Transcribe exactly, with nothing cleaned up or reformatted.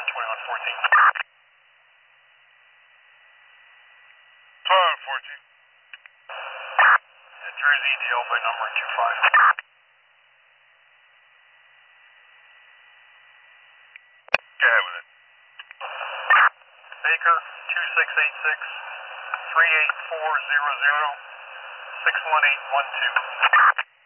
twenty-one fourteen. twenty-one fourteen. Yeah, Jersey E D L by number two five. Go ahead with it. Baker two six eight six, three eight four zero zero, six one eight one two.